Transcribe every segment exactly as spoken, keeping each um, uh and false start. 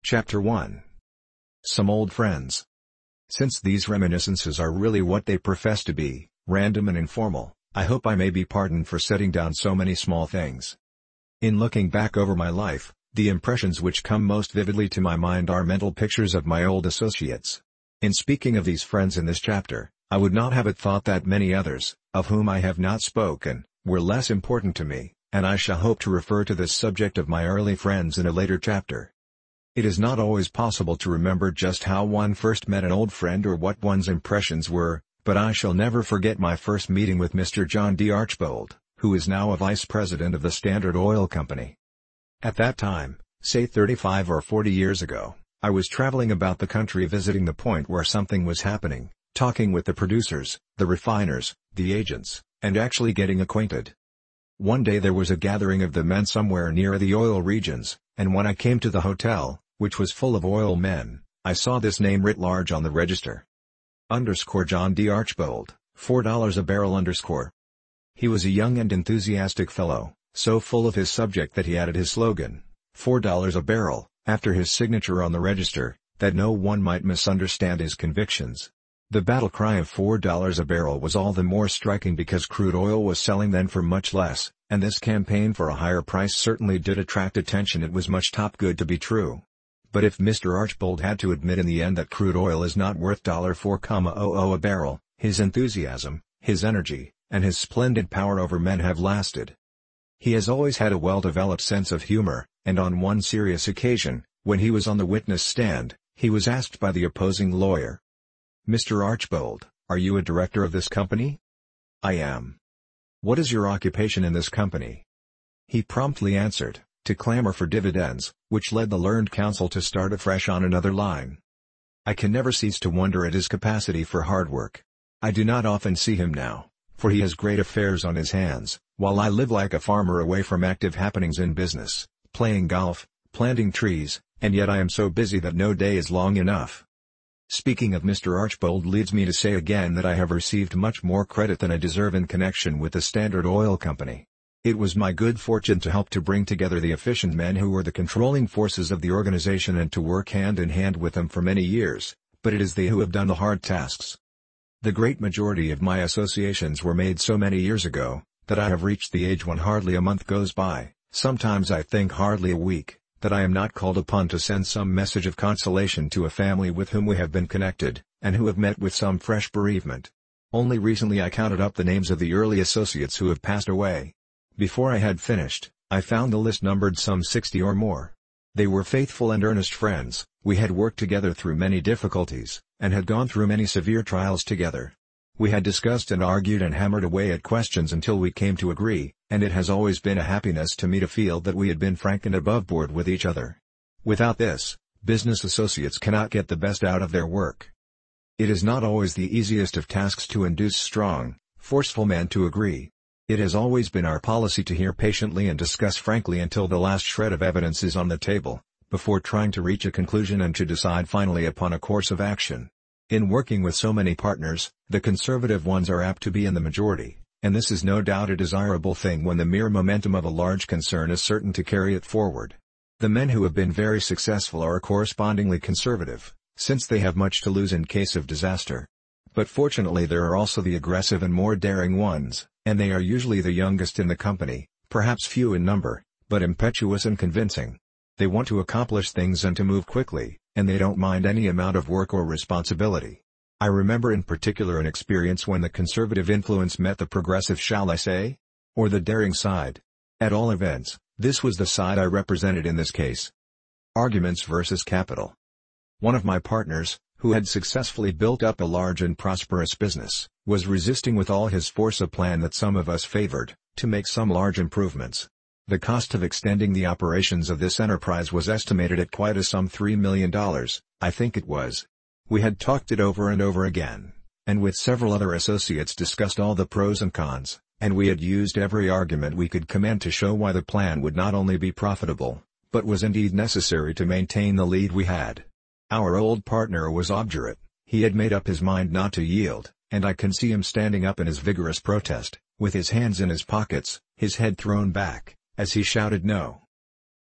Chapter one. Some Old Friends. Since these reminiscences are really what they profess to be, random and informal, I hope I may be pardoned for setting down so many small things. In looking back over my life, the impressions which come most vividly to my mind are mental pictures of my old associates. In speaking of these friends in this chapter, I would not have it thought that many others, of whom I have not spoken, were less important to me, and I shall hope to refer to this subject of my early friends in a later chapter. It is not always possible to remember just how one first met an old friend or what one's impressions were, but I shall never forget my first meeting with Mister John D. Archbold, who is now a vice president of the Standard Oil Company. At that time, say thirty-five or forty years ago, I was traveling about the country visiting the point where something was happening, talking with the producers, the refiners, the agents, and actually getting acquainted. One day there was a gathering of the men somewhere near the oil regions, and when I came to the hotel, which was full of oil men, I saw this name writ large on the register. Underscore John D. Archbold, four dollars a barrel underscore. He was a young and enthusiastic fellow, so full of his subject that he added his slogan, four dollars a barrel, after his signature on the register, that no one might misunderstand his convictions. The battle cry of four dollars a barrel was all the more striking because crude oil was selling then for much less, and this campaign for a higher price certainly did attract attention. It was much top good to be true. But if Mister Archbold had to admit in the end that crude oil is not worth four dollars a barrel, his enthusiasm, his energy, and his splendid power over men have lasted. He has always had a well-developed sense of humor, and on one serious occasion, when he was on the witness stand, he was asked by the opposing lawyer, "Mister Archbold, are you a director of this company?" "I am." "What is your occupation in this company?" He promptly answered, "To clamor for dividends," which led the learned counsel to start afresh on another line. I can never cease to wonder at his capacity for hard work. I do not often see him now, for he has great affairs on his hands, while I live like a farmer away from active happenings in business, playing golf, planting trees, and yet I am so busy that no day is long enough. Speaking of Mister Archbold leads me to say again that I have received much more credit than I deserve in connection with the Standard Oil Company. It was my good fortune to help to bring together the efficient men who were the controlling forces of the organization and to work hand in hand with them for many years, but it is they who have done the hard tasks. The great majority of my associations were made so many years ago, that I have reached the age when hardly a month goes by, sometimes I think hardly a week, that I am not called upon to send some message of consolation to a family with whom we have been connected, and who have met with some fresh bereavement. Only recently I counted up the names of the early associates who have passed away. Before I had finished, I found the list numbered some sixty or more. They were faithful and earnest friends, we had worked together through many difficulties, and had gone through many severe trials together. We had discussed and argued and hammered away at questions until we came to agree, and it has always been a happiness to me to feel that we had been frank and above board with each other. Without this, business associates cannot get the best out of their work. It is not always the easiest of tasks to induce strong, forceful men to agree. It has always been our policy to hear patiently and discuss frankly until the last shred of evidence is on the table, before trying to reach a conclusion and to decide finally upon a course of action. In working with so many partners, the conservative ones are apt to be in the majority, and this is no doubt a desirable thing when the mere momentum of a large concern is certain to carry it forward. The men who have been very successful are correspondingly conservative, since they have much to lose in case of disaster. But fortunately there are also the aggressive and more daring ones, and they are usually the youngest in the company, perhaps few in number, but impetuous and convincing. They want to accomplish things and to move quickly, and they don't mind any amount of work or responsibility. I remember in particular an experience when the conservative influence met the progressive, shall I say? Or the daring side. At all events, this was the side I represented in this case. Arguments versus capital. One of my partners, who had successfully built up a large and prosperous business, was resisting with all his force a plan that some of us favored, to make some large improvements. The cost of extending the operations of this enterprise was estimated at quite a sum, three million dollars, I think it was. We had talked it over and over again, and with several other associates discussed all the pros and cons, and we had used every argument we could command to show why the plan would not only be profitable, but was indeed necessary to maintain the lead we had. Our old partner was obdurate, he had made up his mind not to yield, and I can see him standing up in his vigorous protest, with his hands in his pockets, his head thrown back, as he shouted no.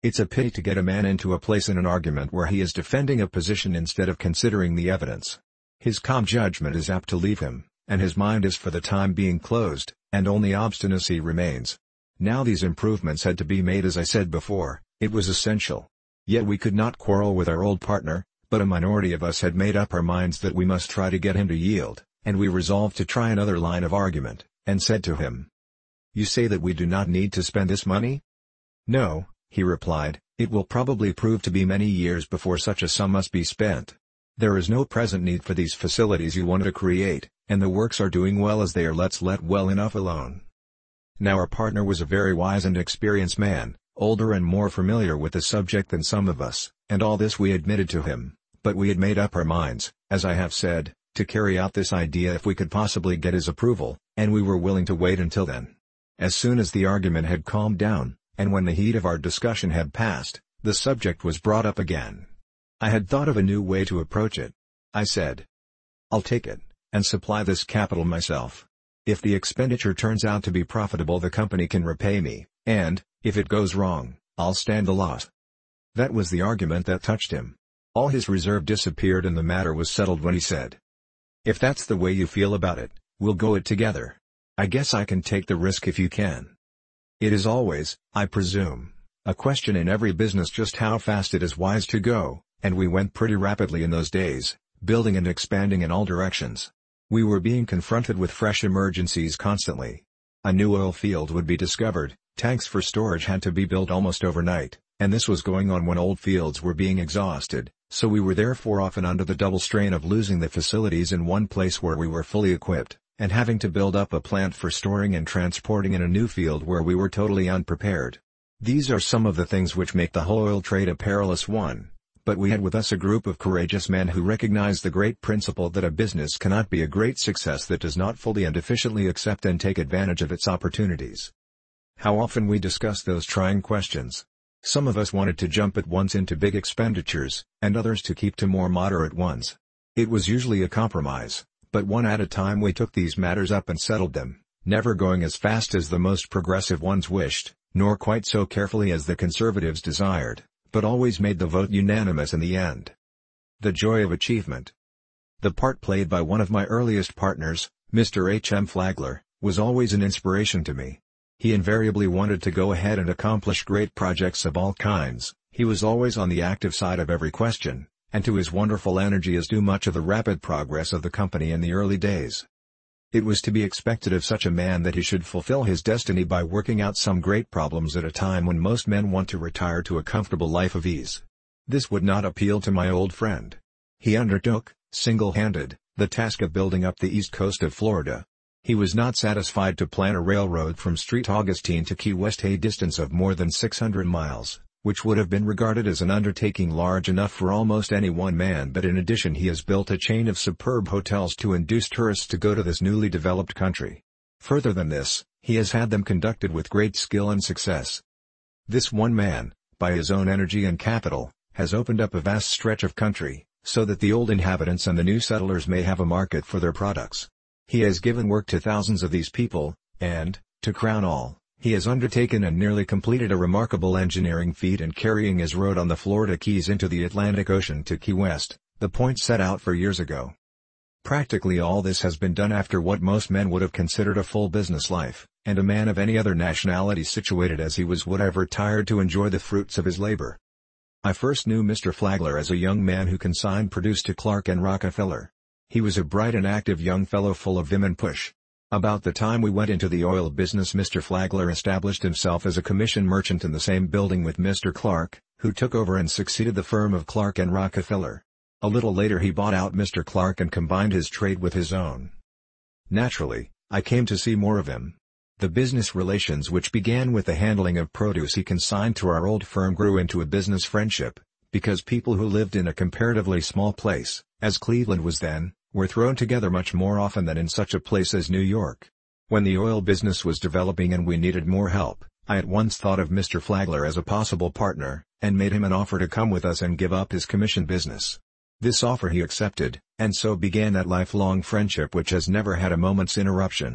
It's a pity to get a man into a place in an argument where he is defending a position instead of considering the evidence. His calm judgment is apt to leave him, and his mind is for the time being closed, and only obstinacy remains. Now these improvements had to be made, as I said before, it was essential. Yet we could not quarrel with our old partner, but a minority of us had made up our minds that we must try to get him to yield, and we resolved to try another line of argument, and said to him, "You say that we do not need to spend this money?" "No," he replied, "it will probably prove to be many years before such a sum must be spent. There is no present need for these facilities you want to create, and the works are doing well as they are. Let's let well enough alone." Now our partner was a very wise and experienced man, older and more familiar with the subject than some of us, and all this we admitted to him, but we had made up our minds, as I have said, to carry out this idea if we could possibly get his approval, and we were willing to wait until then. As soon as the argument had calmed down, and when the heat of our discussion had passed, the subject was brought up again. I had thought of a new way to approach it. I said, "I'll take it, and supply this capital myself. If the expenditure turns out to be profitable, the company can repay me, and, if it goes wrong, I'll stand the loss." That was the argument that touched him. All his reserve disappeared and the matter was settled when he said, "If that's the way you feel about it, we'll go it together. I guess I can take the risk if you can." It is always, I presume, a question in every business just how fast it is wise to go, and we went pretty rapidly in those days, building and expanding in all directions. We were being confronted with fresh emergencies constantly. A new oil field would be discovered, tanks for storage had to be built almost overnight, and this was going on when old fields were being exhausted, so we were therefore often under the double strain of losing the facilities in one place where we were fully equipped, and having to build up a plant for storing and transporting in a new field where we were totally unprepared. These are some of the things which make the whole oil trade a perilous one, but we had with us a group of courageous men who recognized the great principle that a business cannot be a great success that does not fully and efficiently accept and take advantage of its opportunities. How often we discussed those trying questions. Some of us wanted to jump at once into big expenditures, and others to keep to more moderate ones. It was usually a compromise, but one at a time we took these matters up and settled them, never going as fast as the most progressive ones wished, nor quite so carefully as the conservatives desired, but always made the vote unanimous in the end. The joy of achievement. The part played by one of my earliest partners, Mister H M Flagler, was always an inspiration to me. He invariably wanted to go ahead and accomplish great projects of all kinds, he was always on the active side of every question, and to his wonderful energy is due much of the rapid progress of the company in the early days. It was to be expected of such a man that he should fulfill his destiny by working out some great problems at a time when most men want to retire to a comfortable life of ease. This would not appeal to my old friend. He undertook, single-handed, the task of building up the east coast of Florida. He was not satisfied to plan a railroad from Street Augustine to Key West, a distance of more than six hundred miles. Which would have been regarded as an undertaking large enough for almost any one man, but in addition he has built a chain of superb hotels to induce tourists to go to this newly developed country. Further than this, he has had them conducted with great skill and success. This one man, by his own energy and capital, has opened up a vast stretch of country, so that the old inhabitants and the new settlers may have a market for their products. He has given work to thousands of these people, and, to crown all, he has undertaken and nearly completed a remarkable engineering feat in carrying his road on the Florida Keys into the Atlantic Ocean to Key West, the point set out for years ago. Practically all this has been done after what most men would have considered a full business life, and a man of any other nationality situated as he was would have retired to enjoy the fruits of his labor. I first knew Mister Flagler as a young man who consigned produce to Clark and Rockefeller. He was a bright and active young fellow full of vim and push. About the time we went into the oil business, Mister Flagler established himself as a commission merchant in the same building with Mister Clark, who took over and succeeded the firm of Clark and Rockefeller. A little later he bought out Mister Clark and combined his trade with his own. Naturally, I came to see more of him. The business relations which began with the handling of produce he consigned to our old firm grew into a business friendship, because people who lived in a comparatively small place, as Cleveland was then, were thrown together much more often than in such a place as New York. When the oil business was developing and we needed more help, I at once thought of Mister Flagler as a possible partner, and made him an offer to come with us and give up his commission business. This offer he accepted, and so began that lifelong friendship which has never had a moment's interruption.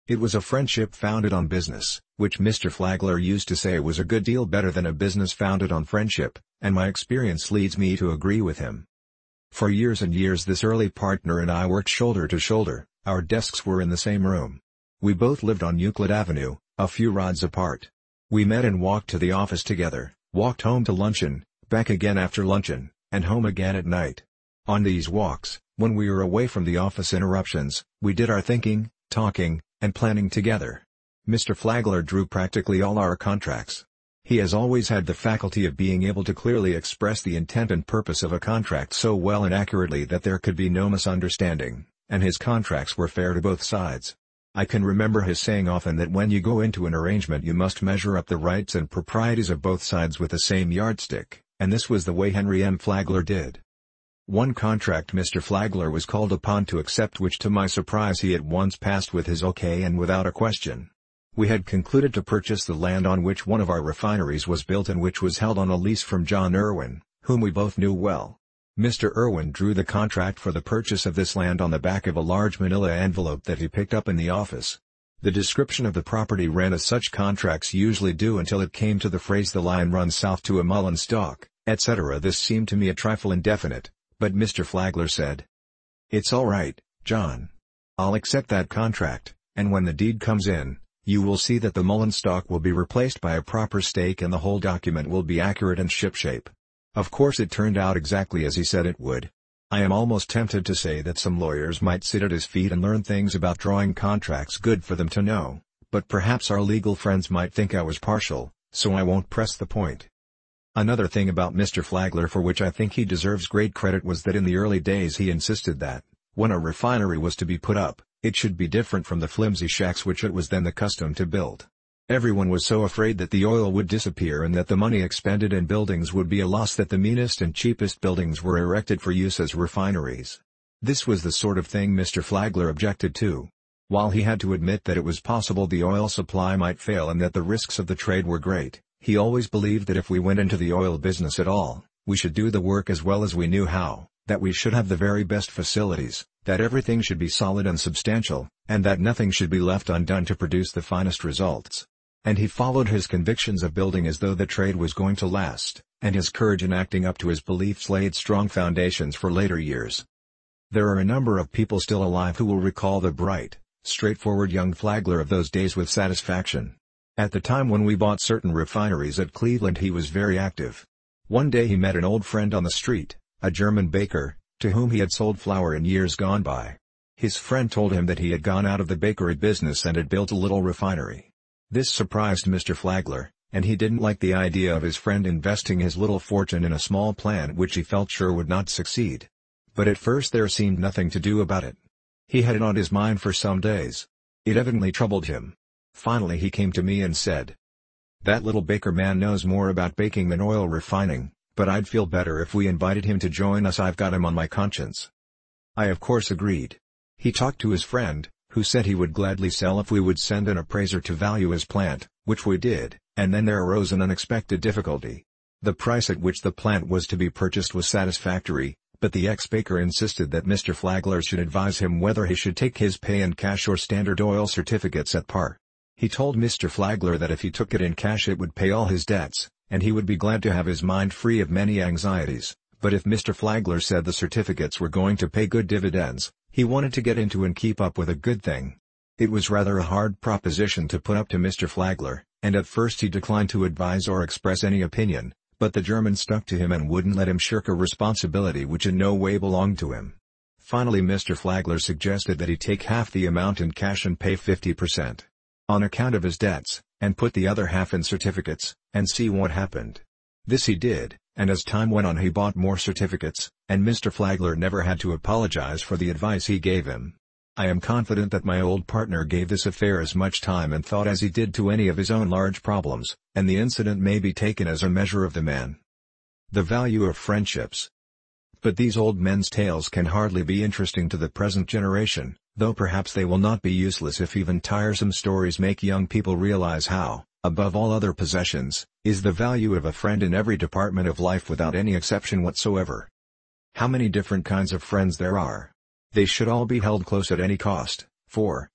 It was a friendship founded on business, which Mister Flagler used to say was a good deal better than a business founded on friendship, and my experience leads me to agree with him. For years and years this early partner and I worked shoulder to shoulder. Our desks were in the same room. We both lived on Euclid Avenue, a few rods apart. We met and walked to the office together, walked home to luncheon, back again after luncheon, and home again at night. On these walks, when we were away from the office interruptions, we did our thinking, talking, and planning together. Mister Flagler drew practically all our contracts. He has always had the faculty of being able to clearly express the intent and purpose of a contract so well and accurately that there could be no misunderstanding, and his contracts were fair to both sides. I can remember his saying often that when you go into an arrangement you must measure up the rights and proprieties of both sides with the same yardstick, and this was the way Henry M. Flagler did. One contract Mister Flagler was called upon to accept, which to my surprise he at once passed with his okay and without a question. We had concluded to purchase the land on which one of our refineries was built and which was held on a lease from John Irwin, whom we both knew well. Mister Irwin drew the contract for the purchase of this land on the back of a large manila envelope that he picked up in the office. The description of the property ran as such contracts usually do until it came to the phrase "the line runs south to a mullen stalk," et cetera. This seemed to me a trifle indefinite. But Mister Flagler said, "It's all right, John. I'll accept that contract, and when the deed comes in, you will see that the mullen stalk will be replaced by a proper stake and the whole document will be accurate and shipshape." Of course it turned out exactly as he said it would. I am almost tempted to say that some lawyers might sit at his feet and learn things about drawing contracts good for them to know, but perhaps our legal friends might think I was partial, so I won't press the point. Another thing about Mister Flagler for which I think he deserves great credit was that in the early days he insisted that, when a refinery was to be put up, it should be different from the flimsy shacks which it was then the custom to build. Everyone was so afraid that the oil would disappear and that the money expended in buildings would be a loss that the meanest and cheapest buildings were erected for use as refineries. This was the sort of thing Mister Flagler objected to. While he had to admit that it was possible the oil supply might fail and that the risks of the trade were great, he always believed that if we went into the oil business at all, we should do the work as well as we knew how, that we should have the very best facilities, that everything should be solid and substantial, and that nothing should be left undone to produce the finest results. And he followed his convictions of building as though the trade was going to last, and his courage in acting up to his beliefs laid strong foundations for later years. There are a number of people still alive who will recall the bright, straightforward young Flagler of those days with satisfaction. At the time when we bought certain refineries at Cleveland he was very active. One day he met an old friend on the street, a German baker, to whom he had sold flour in years gone by. His friend told him that he had gone out of the bakery business and had built a little refinery. This surprised Mister Flagler, and he didn't like the idea of his friend investing his little fortune in a small plant which he felt sure would not succeed. But at first there seemed nothing to do about it. He had it on his mind for some days. It evidently troubled him. Finally he came to me and said, "That little baker man knows more about baking than oil refining, but I'd feel better if we invited him to join us. I've got him on my conscience." I of course agreed. He talked to his friend, who said he would gladly sell if we would send an appraiser to value his plant, which we did, and then there arose an unexpected difficulty. The price at which the plant was to be purchased was satisfactory, but the ex-baker insisted that Mister Flagler should advise him whether he should take his pay in cash or Standard Oil certificates at par. He told Mister Flagler that if he took it in cash it would pay all his debts, and he would be glad to have his mind free of many anxieties, but if Mister Flagler said the certificates were going to pay good dividends, he wanted to get into and keep up with a good thing. It was rather a hard proposition to put up to Mister Flagler, and at first he declined to advise or express any opinion, but the German stuck to him and wouldn't let him shirk a responsibility which in no way belonged to him. Finally Mister Flagler suggested that he take half the amount in cash and pay fifty percent. On account of his debts, and put the other half in certificates, and see what happened. This he did, and as time went on he bought more certificates, and Mister Flagler never had to apologize for the advice he gave him. I am confident that my old partner gave this affair as much time and thought as he did to any of his own large problems, and the incident may be taken as a measure of the man. The value of friendships. But these old men's tales can hardly be interesting to the present generation, though perhaps they will not be useless if even tiresome stories make young people realize how, above all other possessions, is the value of a friend in every department of life without any exception whatsoever. How many different kinds of friends there are. They should all be held close at any cost, for,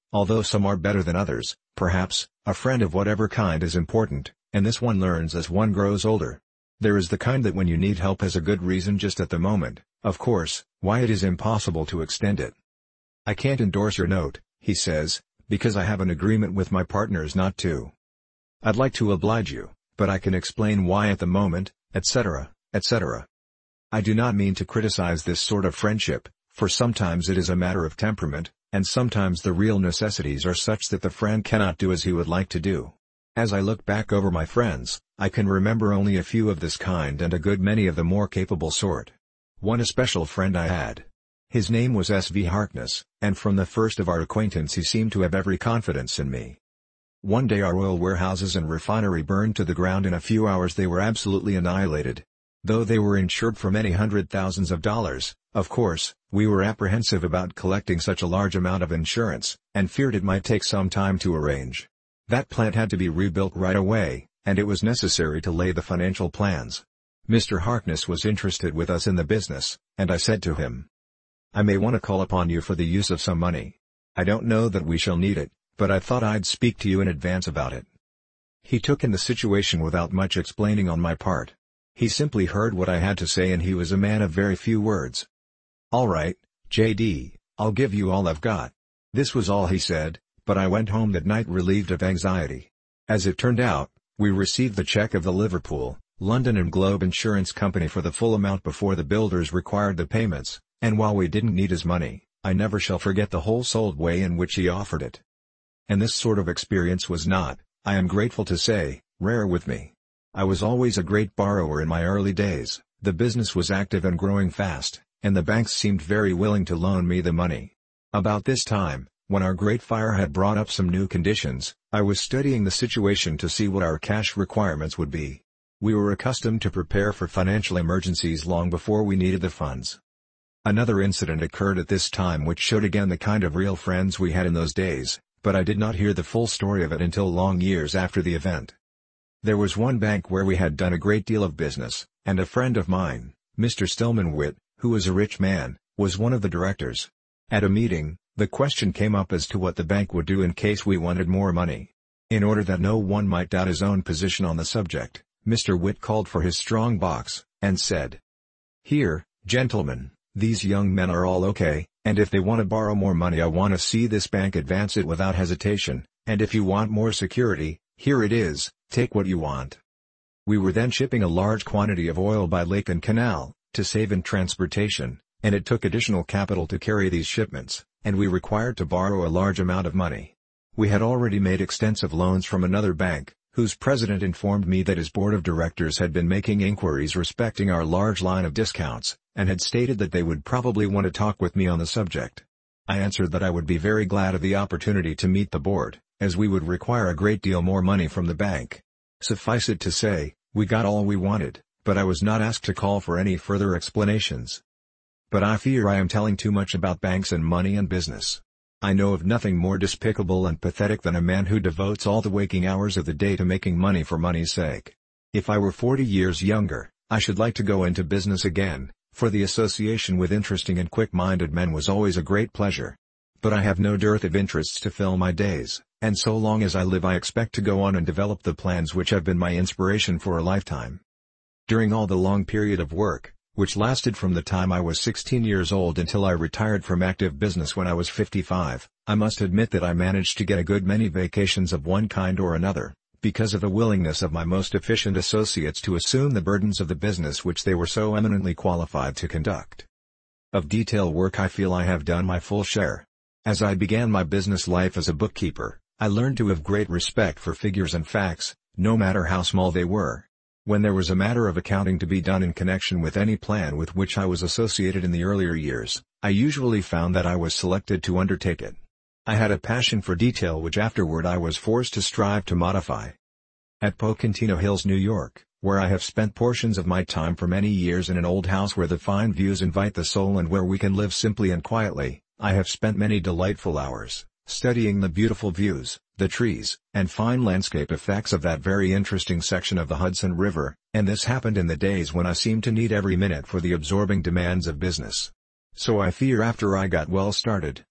Although some are better than others, perhaps, a friend of whatever kind is important, and this one learns as one grows older. There is the kind that when you need help has a good reason just at the moment, of course, why it is impossible to extend it. I can't endorse your note, he says, because I have an agreement with my partners not to. I'd like to oblige you, but I can explain why at the moment, et cetera, et cetera. I do not mean to criticize this sort of friendship, for sometimes it is a matter of temperament, and sometimes the real necessities are such that the friend cannot do as he would like to do. As I look back over my friends, I can remember only a few of this kind and a good many of the more capable sort. One especial friend I had. His name was S V Harkness, and from the first of our acquaintance he seemed to have every confidence in me. One day our oil warehouses and refinery burned to the ground. In a few hours they were absolutely annihilated. Though they were insured for many hundred thousands of dollars, of course, we were apprehensive about collecting such a large amount of insurance, and feared it might take some time to arrange. That plant had to be rebuilt right away, and it was necessary to lay the financial plans. Mister Harkness was interested with us in the business, and I said to him, "I may want to call upon you for the use of some money. I don't know that we shall need it, but I thought I'd speak to you in advance about it." He took in the situation without much explaining on my part. He simply heard what I had to say, and he was a man of very few words. "All right, J D, I'll give you all I've got." This was all he said, but I went home that night relieved of anxiety. As it turned out, we received the check of the Liverpool, London and Globe Insurance Company for the full amount before the builders required the payments, and while we didn't need his money, I never shall forget the whole-souled way in which he offered it. And this sort of experience was not, I am grateful to say, rare with me. I was always a great borrower in my early days, the business was active and growing fast, and the banks seemed very willing to loan me the money. About this time, when our great fire had brought up some new conditions, I was studying the situation to see what our cash requirements would be. We were accustomed to prepare for financial emergencies long before we needed the funds. Another incident occurred at this time which showed again the kind of real friends we had in those days, but I did not hear the full story of it until long years after the event. There was one bank where we had done a great deal of business, and a friend of mine, Mister Stillman Witt, who was a rich man, was one of the directors. At a meeting, the question came up as to what the bank would do in case we wanted more money. In order that no one might doubt his own position on the subject, Mister Witt called for his strong box, and said, "Here, gentlemen, these young men are all okay, and if they want to borrow more money I want to see this bank advance it without hesitation, and if you want more security, here it is, take what you want." We were then shipping a large quantity of oil by lake and canal, to save in transportation, and it took additional capital to carry these shipments, and we required to borrow a large amount of money. We had already made extensive loans from another bank, whose president informed me that his board of directors had been making inquiries respecting our large line of discounts, and had stated that they would probably want to talk with me on the subject. I answered that I would be very glad of the opportunity to meet the board, as we would require a great deal more money from the bank. Suffice it to say, we got all we wanted, but I was not asked to call for any further explanations. But I fear I am telling too much about banks and money and business. I know of nothing more despicable and pathetic than a man who devotes all the waking hours of the day to making money for money's sake. If I were forty years younger, I should like to go into business again, for the association with interesting and quick-minded men was always a great pleasure. But I have no dearth of interests to fill my days, and so long as I live I expect to go on and develop the plans which have been my inspiration for a lifetime. During all the long period of work, which lasted from the time I was sixteen years old until I retired from active business when I was fifty-five, I must admit that I managed to get a good many vacations of one kind or another, because of the willingness of my most efficient associates to assume the burdens of the business which they were so eminently qualified to conduct. Of detail work I feel I have done my full share. As I began my business life as a bookkeeper, I learned to have great respect for figures and facts, no matter how small they were. When there was a matter of accounting to be done in connection with any plan with which I was associated in the earlier years, I usually found that I was selected to undertake it. I had a passion for detail which afterward I was forced to strive to modify. At Pocentino Hills, New York, where I have spent portions of my time for many years in an old house where the fine views invite the soul and where we can live simply and quietly, I have spent many delightful hours, studying the beautiful views, the trees, and fine landscape effects of that very interesting section of the Hudson River, and this happened in the days when I seemed to need every minute for the absorbing demands of business. So I fear after I got well started,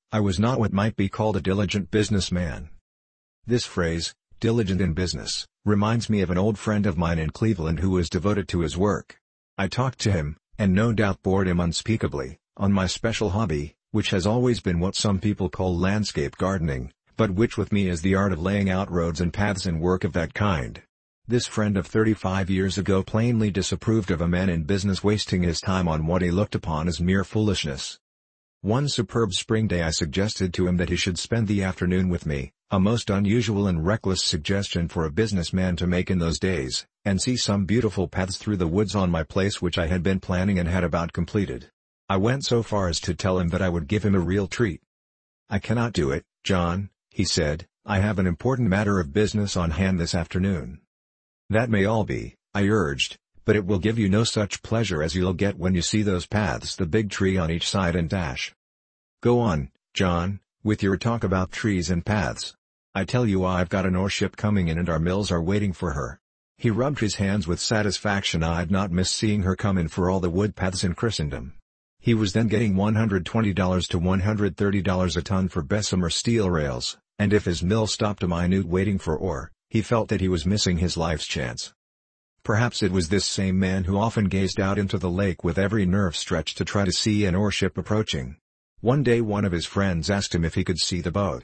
I was not what might be called a diligent businessman. This phrase, diligent in business, reminds me of an old friend of mine in Cleveland who was devoted to his work. I talked to him, and no doubt bored him unspeakably, on my special hobby, which has always been what some people call landscape gardening, but which with me is the art of laying out roads and paths and work of that kind. This friend of thirty-five years ago plainly disapproved of a man in business wasting his time on what he looked upon as mere foolishness. One superb spring day I suggested to him that he should spend the afternoon with me, a most unusual and reckless suggestion for a businessman to make in those days, and see some beautiful paths through the woods on my place which I had been planning and had about completed. I went so far as to tell him that I would give him a real treat. "I cannot do it, John," he said, "I have an important matter of business on hand this afternoon." "That may all be," I urged, "but it will give you no such pleasure as you'll get when you see those paths, the big tree on each side and dash." "Go on, John, with your talk about trees and paths. I tell you I've got an ore ship coming in and our mills are waiting for her." He rubbed his hands with satisfaction. I'd not miss seeing her come in for all the wood paths in Christendom. He was then getting one hundred twenty to one hundred thirty dollars a ton for Bessemer steel rails, and if his mill stopped a minute waiting for ore, he felt that he was missing his life's chance. Perhaps it was this same man who often gazed out into the lake with every nerve stretched to try to see an ore ship approaching. One day one of his friends asked him if he could see the boat.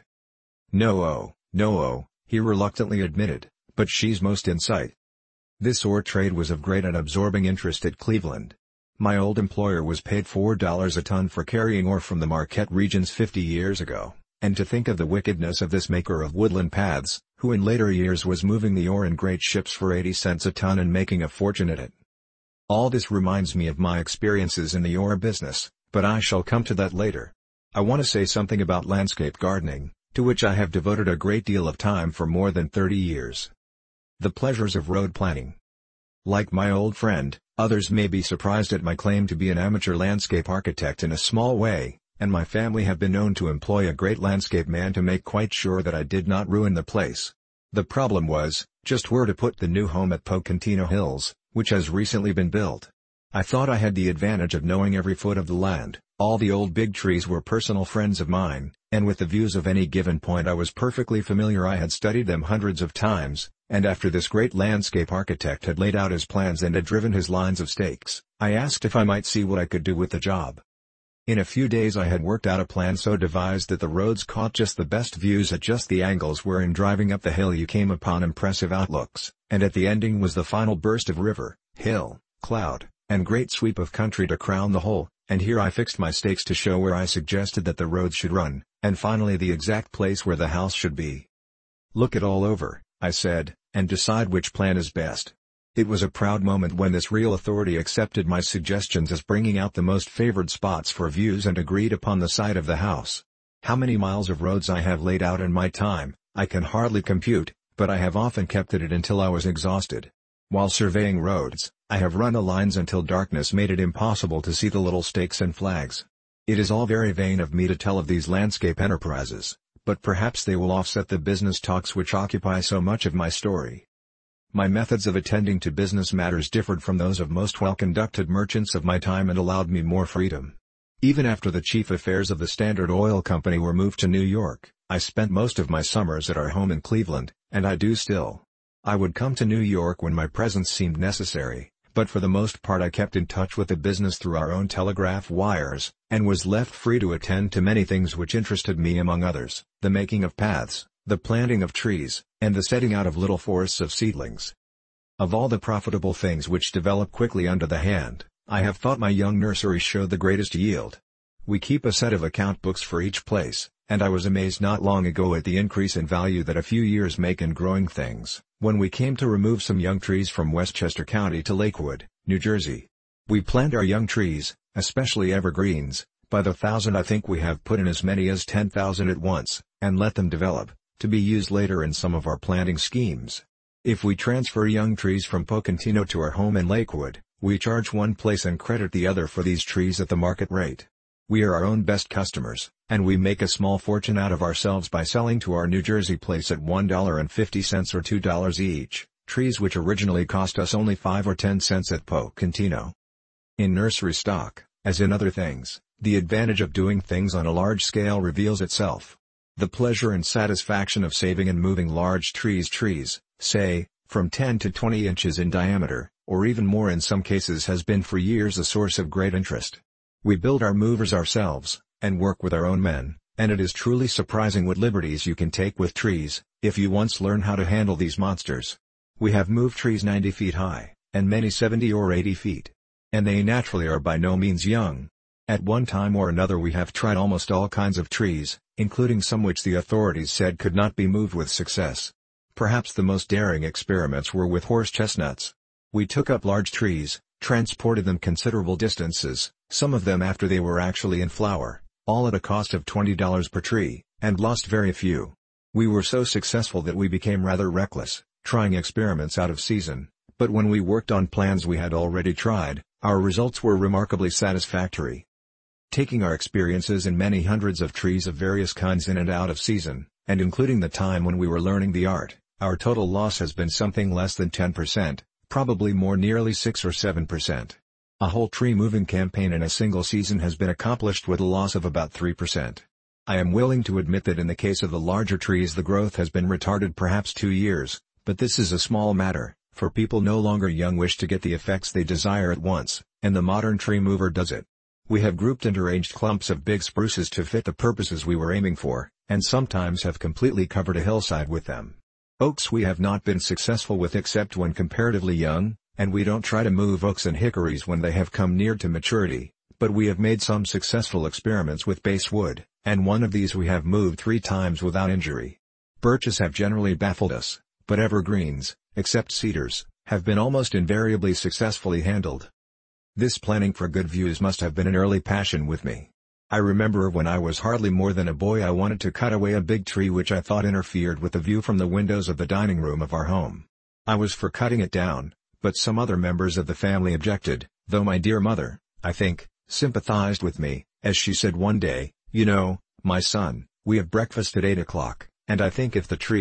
"No oh, no oh," he reluctantly admitted, "but she's most in sight." This ore trade was of great and absorbing interest at Cleveland. My old employer was paid four dollars a ton for carrying ore from the Marquette regions fifty years ago, and to think of the wickedness of this maker of woodland paths, who in later years was moving the ore in great ships for eighty cents a ton and making a fortune at it. All this reminds me of my experiences in the ore business, but I shall come to that later. I want to say something about landscape gardening, to which I have devoted a great deal of time for more than thirty years. The pleasures of road planning. Like my old friend, others may be surprised at my claim to be an amateur landscape architect in a small way, and my family have been known to employ a great landscape man to make quite sure that I did not ruin the place. The problem was, just where to put the new home at Pocantino Hills, which has recently been built. I thought I had the advantage of knowing every foot of the land. All the old big trees were personal friends of mine, and with the views of any given point I was perfectly familiar. I had studied them hundreds of times, and after this great landscape architect had laid out his plans and had driven his lines of stakes, I asked if I might see what I could do with the job. In a few days I had worked out a plan so devised that the roads caught just the best views at just the angles where in driving up the hill you came upon impressive outlooks, and at the ending was the final burst of river, hill, cloud, and great sweep of country to crown the whole. And here I fixed my stakes to show where I suggested that the roads should run, and finally the exact place where the house should be. "Look it all over," I said, "and decide which plan is best." It was a proud moment when this real authority accepted my suggestions as bringing out the most favored spots for views and agreed upon the site of the house. How many miles of roads I have laid out in my time, I can hardly compute, but I have often kept at it until I was exhausted. While surveying roads, I have run the lines until darkness made it impossible to see the little stakes and flags. It is all very vain of me to tell of these landscape enterprises, but perhaps they will offset the business talks which occupy so much of my story. My methods of attending to business matters differed from those of most well-conducted merchants of my time and allowed me more freedom. Even after the chief affairs of the Standard Oil Company were moved to New York, I spent most of my summers at our home in Cleveland, and I do still. I would come to New York when my presence seemed necessary, but for the most part I kept in touch with the business through our own telegraph wires, and was left free to attend to many things which interested me, among others, the making of paths, the planting of trees, and the setting out of little forests of seedlings. Of all the profitable things which develop quickly under the hand, I have thought my young nursery showed the greatest yield. We keep a set of account books for each place, and I was amazed not long ago at the increase in value that a few years make in growing things, when we came to remove some young trees from Westchester County to Lakewood, New Jersey. We plant our young trees, especially evergreens, by the thousand. I think we have put in as many as ten thousand at once, and let them develop, to be used later in some of our planting schemes. If we transfer young trees from Pocantino to our home in Lakewood, we charge one place and credit the other for these trees at the market rate. We are our own best customers, and we make a small fortune out of ourselves by selling to our New Jersey place at one dollar and fifty cents or two dollars each, trees which originally cost us only five or ten cents at Pocantino. In nursery stock, As in other things, the advantage of doing things on a large scale reveals itself. The pleasure and satisfaction of saving and moving large trees trees, say, from ten to twenty inches in diameter, or even more in some cases, has been for years a source of great interest. We build our movers ourselves, and work with our own men, and it is truly surprising what liberties you can take with trees, if you once learn how to handle these monsters. We have moved trees ninety feet high, and many seventy or eighty feet. And they naturally are by no means young. At one time or another we have tried almost all kinds of trees, including some which the authorities said could not be moved with success. Perhaps the most daring experiments were with horse chestnuts. We took up large trees, transported them considerable distances, some of them after they were actually in flower, all at a cost of twenty dollars per tree, and lost very few. We were so successful that we became rather reckless, trying experiments out of season, but when we worked on plans we had already tried, our results were remarkably satisfactory. Taking our experiences in many hundreds of trees of various kinds in and out of season, and including the time when we were learning the art, our total loss has been something less than ten percent, probably more, nearly six or seven percent. A whole tree moving campaign in a single season has been accomplished with a loss of about three percent. I am willing to admit that in the case of the larger trees the growth has been retarded perhaps two years, but this is a small matter, for people no longer young wish to get the effects they desire at once, and the modern tree mover does it. We have grouped and arranged clumps of big spruces to fit the purposes we were aiming for, and sometimes have completely covered a hillside with them. Oaks we have not been successful with except when comparatively young, and we don't try to move oaks and hickories when they have come near to maturity, but we have made some successful experiments with basswood, and one of these we have moved three times without injury. Birches have generally baffled us, but evergreens, except cedars, have been almost invariably successfully handled. This planning for good views must have been an early passion with me. I remember when I was hardly more than a boy I wanted to cut away a big tree which I thought interfered with the view from the windows of the dining room of our home. I was for cutting it down, but some other members of the family objected, though my dear mother, I think, sympathized with me, as she said one day, "You know, my son, we have breakfast at eight o'clock, and I think if the tree